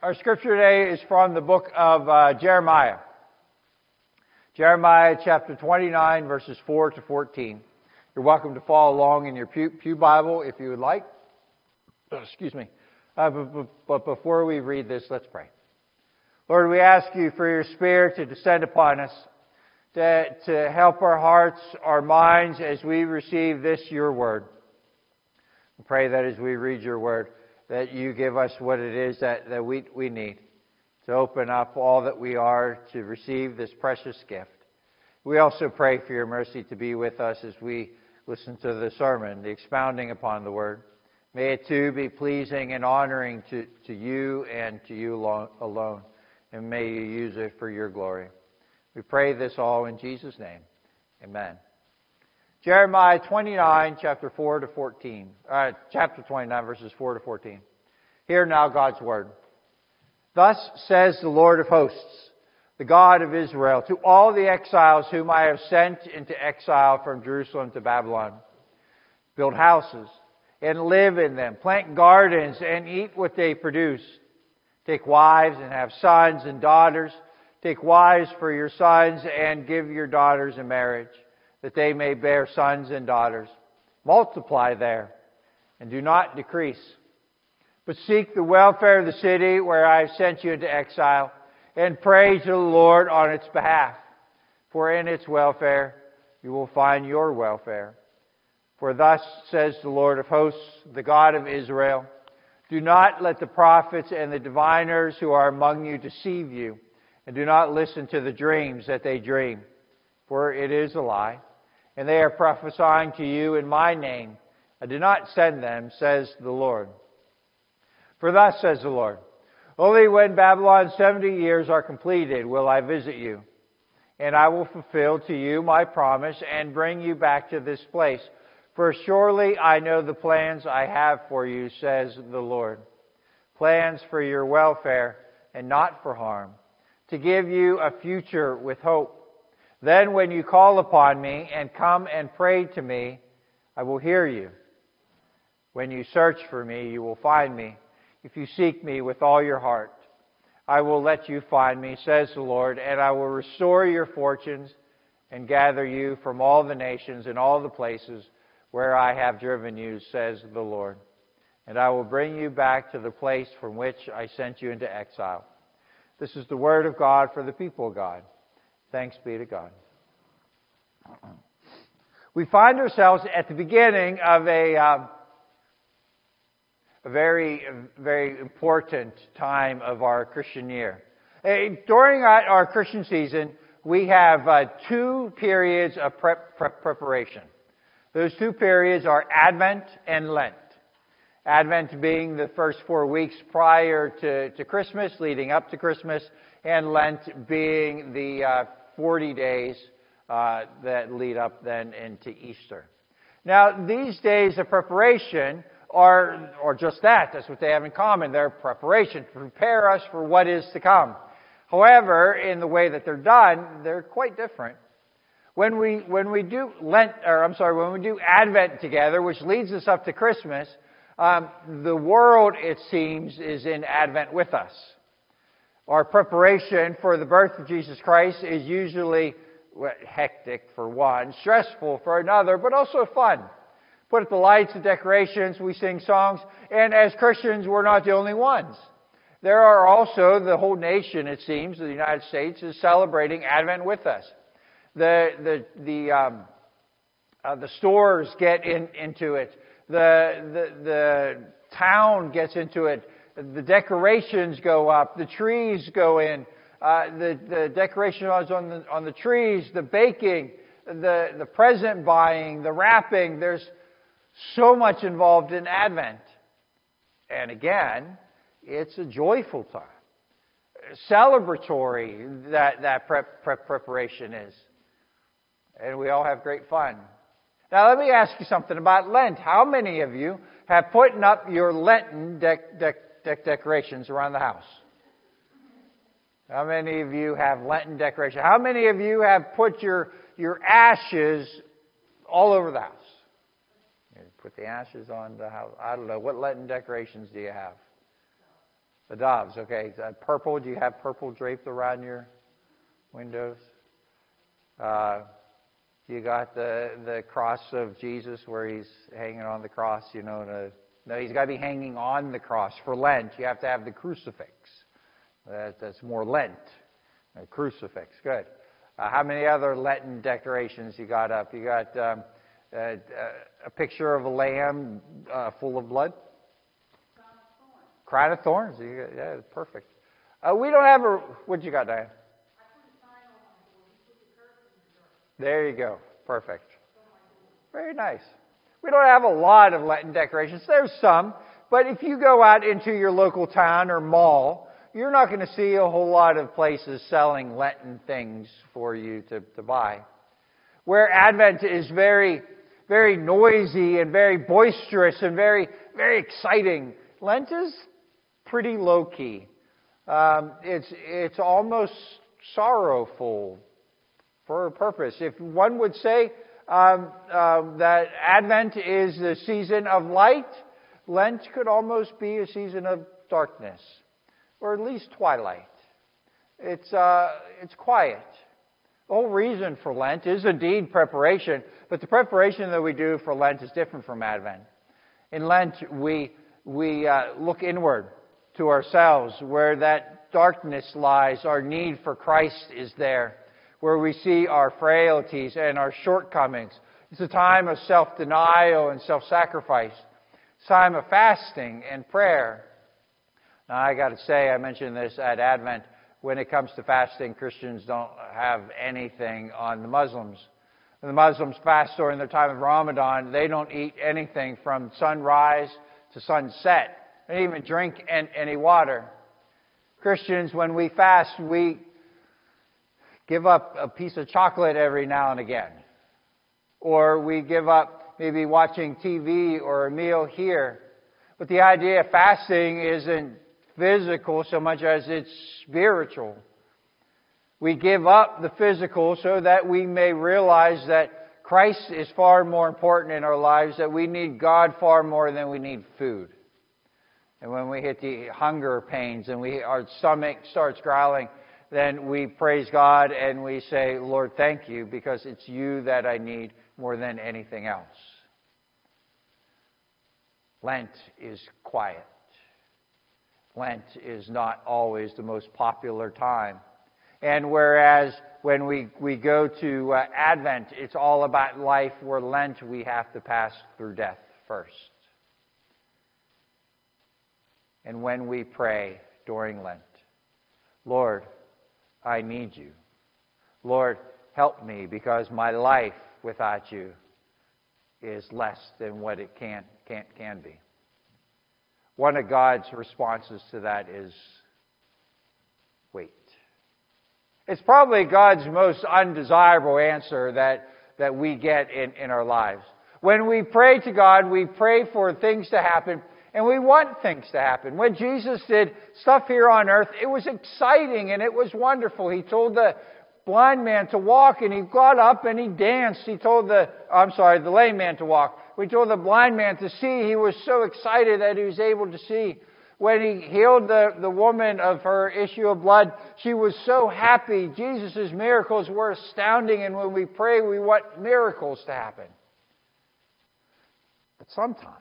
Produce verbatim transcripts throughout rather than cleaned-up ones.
Our scripture today is from the book of uh, Jeremiah. Jeremiah chapter twenty-nine, verses four to fourteen. You're welcome to follow along in your Pew, Pew Bible if you would like. Oh, excuse me. Uh, but, but before we read this, let's pray. Lord, we ask you for your Spirit to descend upon us, to, to help our hearts, our minds, as we receive this, your word. We pray that as we read your word, that you give us what it is that, that we, we need to open up all that we are to receive this precious gift. We also pray for your mercy to be with us as we listen to the sermon, the expounding upon the word. May it too be pleasing and honoring to, to you and to you alone. And may you use it for your glory. We pray this all in Jesus' name. Amen. Jeremiah twenty-nine, chapter four to fourteen. Uh, chapter twenty-nine, verses four to fourteen. Hear now God's word. Thus says the Lord of hosts, the God of Israel, to all the exiles whom I have sent into exile from Jerusalem to Babylon. Build houses and live in them. Plant gardens and eat what they produce. Take wives and have sons and daughters. Take wives for your sons and give your daughters in marriage, that they may bear sons and daughters. Multiply there and do not decrease. But seek the welfare of the city where I have sent you into exile, and pray to the Lord on its behalf. For in its welfare you will find your welfare. For thus says the Lord of hosts, the God of Israel, do not let the prophets and the diviners who are among you deceive you, and do not listen to the dreams that they dream. For it is a lie, and they are prophesying to you in my name. I did not send them, says the Lord. For thus says the Lord, only when Babylon's seventy years are completed will I visit you, and I will fulfill to you my promise and bring you back to this place. For surely I know the plans I have for you, says the Lord. Plans for your welfare and not for harm, to give you a future with hope. Then when you call upon me and come and pray to me, I will hear you. When you search for me, you will find me. If you seek me with all your heart, I will let you find me, says the Lord, and I will restore your fortunes and gather you from all the nations and all the places where I have driven you, says the Lord. And I will bring you back to the place from which I sent you into exile. This is the word of God for the people of God. Thanks be to God. We find ourselves at the beginning of a, uh, a very, very important time of our Christian year. Uh, during our, our Christian season, we have uh, two periods of prep, prep, preparation. Those two periods are Advent and Lent. Advent being the first four weeks prior to, to Christmas, leading up to Christmas, and Lent being the uh, forty days uh, that lead up then into Easter. Now, these days of preparation are, or just that, that's what they have in common. They're preparation to prepare us for what is to come. However, in the way that they're done, they're quite different. When we, when we do Lent, or I'm sorry, when we do Advent together, which leads us up to Christmas, um, the world, it seems, is in Advent with us. Our preparation for the birth of Jesus Christ is usually well, hectic for one, stressful for another, but also fun. Put up the lights and decorations, we sing songs, and as Christians, we're not the only ones. There are also, the whole nation, it seems, the United States, is celebrating Advent with us. The the the um, uh, the stores get in, into it. The, the the town gets into it. The decorations go up. The trees go in. Uh, the the decorations on the on the trees. The baking. The the present buying. The wrapping. There's so much involved in Advent. And again, it's a joyful time, celebratory. That that prep, prep preparation is. And we all have great fun. Now let me ask you something about Lent. How many of you have put up your Lenten dec- dec- dec- decorations around the house? How many of you have Lenten decorations? How many of you have put your, your ashes all over the house? You put the ashes on the house. I don't know. What Lenten decorations do you have? The doves, okay. Uh, purple, do you have purple draped around your windows? Uh, you got the the cross of Jesus where he's hanging on the cross, you know. To, no, he's got to be hanging on the cross. For Lent, you have to have the crucifix. That, that's more Lent. A crucifix, good. Uh, how many other Lenten decorations you got up? You got um, uh, a picture of a lamb uh, full of blood? Crown of thorns. Crown of thorns. Yeah, perfect. Uh, we don't have a... What you got, Diane? There you go. Perfect. Very nice. We don't have a lot of Lenten decorations. There's some. But if you go out into your local town or mall, you're not going to see a whole lot of places selling Lenten things for you to, to buy. Where Advent is very, very noisy and very boisterous and very, very exciting, Lent is pretty low-key. Um, it's, it's almost sorrowful for a purpose. If one would say um, um, that Advent is the season of light, Lent could almost be a season of darkness. Or at least twilight. It's uh, it's quiet. The whole reason for Lent is indeed preparation, but the preparation that we do for Lent is different from Advent. In Lent, we we uh, look inward to ourselves, where that darkness lies. Our need for Christ is there, where we see our frailties and our shortcomings. It's a time of self-denial and self-sacrifice. It's a time of fasting and prayer. Now, I got to say, I mentioned this at Advent, when it comes to fasting, Christians don't have anything on the Muslims. When the Muslims fast during their time of Ramadan, they don't eat anything from sunrise to sunset. They don't even drink any water. Christians, when we fast, we give up a piece of chocolate every now and again. Or we give up maybe watching T V or a meal here. But the idea of fasting isn't physical so much as it's spiritual. We give up the physical so that we may realize that Christ is far more important in our lives, that we need God far more than we need food. And when we hit the hunger pains and we our stomach starts growling, then we praise God and we say, Lord, thank you, because it's you that I need more than anything else. Lent is quiet. Lent is not always the most popular time. And whereas when we, we go to uh, Advent, it's all about life, where Lent we have to pass through death first. And when we pray during Lent, Lord, I need you. Lord, help me, because my life without you is less than what it can, can, can be. One of God's responses to that is wait. It's probably God's most undesirable answer that, that we get in, in our lives. When we pray to God, we pray for things to happen, and we want things to happen. When Jesus did stuff here on earth, it was exciting and it was wonderful. He told the blind man to walk, and he got up and he danced. He told the, I'm sorry, the lame man to walk. We told the blind man to see. He was so excited that he was able to see. When he healed the, the woman of her issue of blood, she was so happy. Jesus' miracles were astounding, and when we pray, we want miracles to happen. But sometimes,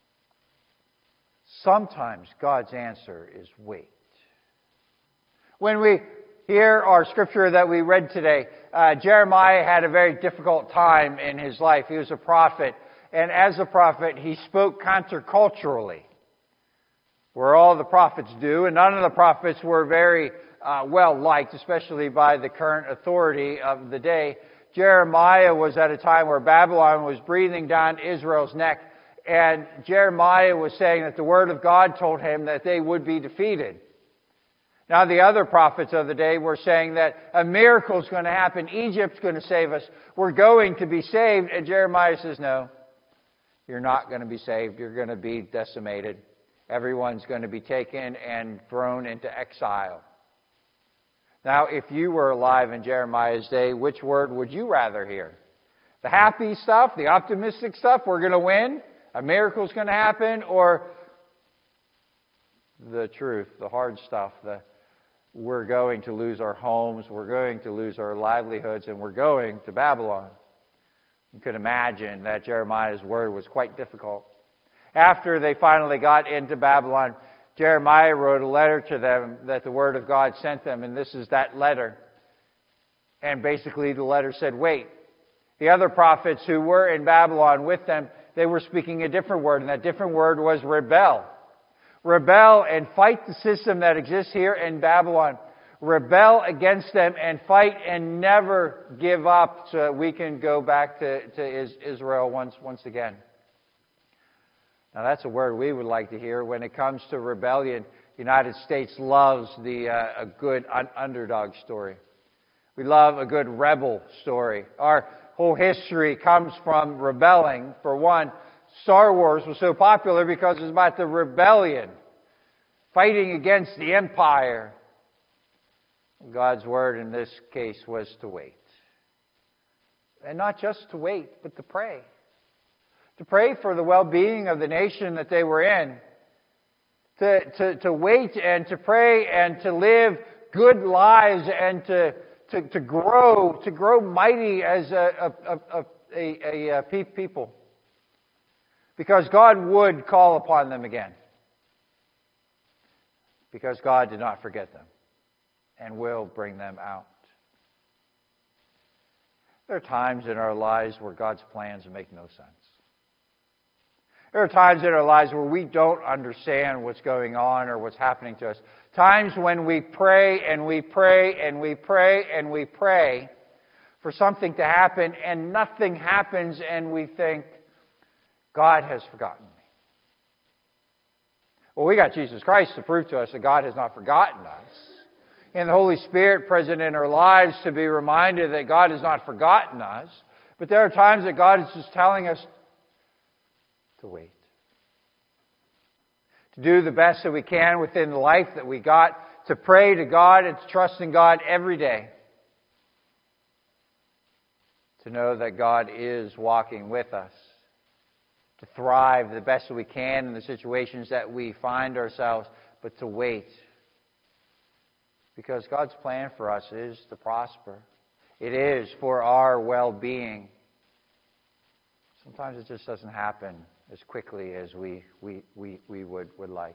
sometimes God's answer is wait. When we hear our scripture that we read today, uh, Jeremiah had a very difficult time in his life. He was a prophet. And as a prophet, he spoke counterculturally, where all the prophets do. And none of the prophets were very uh, well liked, especially by the current authority of the day. Jeremiah was at a time where Babylon was breathing down Israel's neck. And Jeremiah was saying that the word of God told him that they would be defeated. Now, the other prophets of the day were saying that a miracle is going to happen. Egypt's going to save us. We're going to be saved. And Jeremiah says, no, you're not going to be saved. You're going to be decimated. Everyone's going to be taken and thrown into exile. Now, if you were alive in Jeremiah's day, which word would you rather hear? The happy stuff, the optimistic stuff, we're going to win, a miracle's going to happen, or the truth, the hard stuff, the we're going to lose our homes, we're going to lose our livelihoods, and we're going to Babylon. You could imagine that Jeremiah's word was quite difficult. After they finally got into Babylon, Jeremiah wrote a letter to them that the word of God sent them, and this is that letter. And basically the letter said, wait. The other prophets who were in Babylon with them, they were speaking a different word, and that different word was rebel. Rebel and fight the system that exists here in Babylon. Rebel against them and fight and never give up so that we can go back to, to Israel once, once again. Now that's a word we would like to hear. When it comes to rebellion, the United States loves the uh, a good un- underdog story. We love a good rebel story. Our whole history comes from rebelling. For one, Star Wars was so popular because it was about the rebellion, fighting against the empire. God's word in this case was to wait. And not just to wait, but to pray. To pray for the well-being of the nation that they were in. To, to, to wait and to pray and to live good lives and to, to, to grow, to grow mighty as a, a, a, a, a, a people. Because God would call upon them again. Because God did not forget them and will bring them out. There are times in our lives where God's plans make no sense. There are times in our lives where we don't understand what's going on or what's happening to us. Times when we pray and we pray and we pray and we pray for something to happen and nothing happens and we think, God has forgotten me. Well, we got Jesus Christ to prove to us that God has not forgotten us. And the Holy Spirit present in our lives to be reminded that God has not forgotten us. But there are times that God is just telling us to wait. To do the best that we can within the life that we got. To pray to God and to trust in God every day. To know that God is walking with us. To thrive the best that we can in the situations that we find ourselves. But to wait. Because God's plan for us is to prosper. It is for our well-being. Sometimes it just doesn't happen as quickly as we, we, we, we would, would like.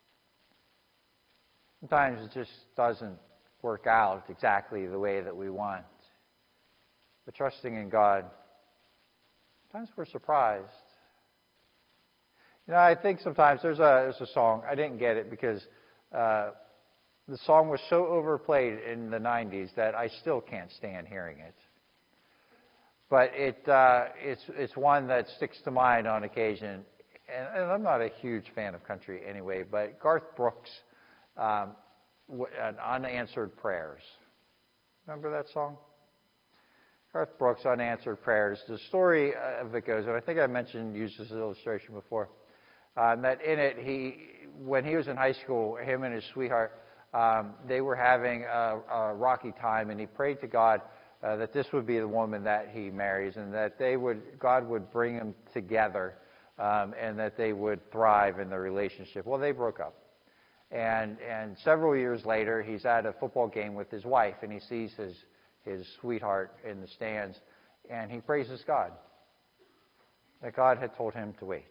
Sometimes it just doesn't work out exactly the way that we want. But trusting in God, sometimes we're surprised. You know, I think sometimes there's a, there's a song, I didn't get it because uh, the song was so overplayed in the nineties that I still can't stand hearing it. But it uh, it's it's one that sticks to mind on occasion. And, and I'm not a huge fan of country anyway, but Garth Brooks, um, Unanswered Prayers. Remember that song? Garth Brooks, Unanswered Prayers. The story of it goes, and I think I mentioned, used this illustration before, um, that in it, he, when he was in high school, him and his sweetheart, Um, they were having a, a rocky time, and he prayed to God uh, that this would be the woman that he marries, and that they would, God would bring them together, um, and that they would thrive in their relationship. Well, they broke up, and and several years later, he's at a football game with his wife, and he sees his his sweetheart in the stands, and he praises God that God had told him to wait,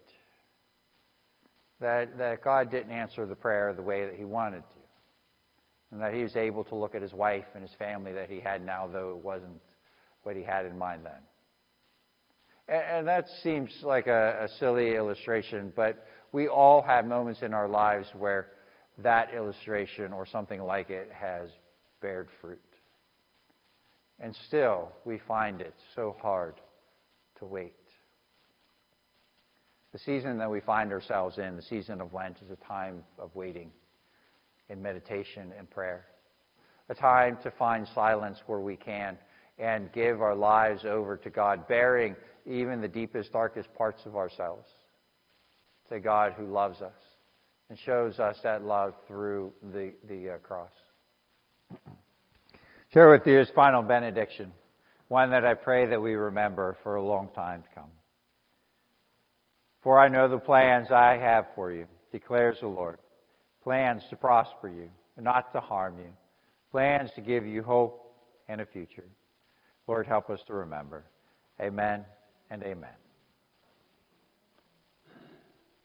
that that God didn't answer the prayer the way that he wanted to. And that he was able to look at his wife and his family that he had now, though it wasn't what he had in mind then. And, and that seems like a, a silly illustration, but we all have moments in our lives where that illustration or something like it has bared fruit. And still, we find it so hard to wait. The season that we find ourselves in, the season of Lent, is a time of waiting. In meditation and prayer. A time to find silence where we can and give our lives over to God, bearing even the deepest, darkest parts of ourselves to God who loves us and shows us that love through the, the uh, cross. Share with you his final benediction, one that I pray that we remember for a long time to come. For I know the plans I have for you, declares the Lord. plans to prosper you, not to harm you, plans to give you hope and a future. Lord, help us to remember. Amen and amen.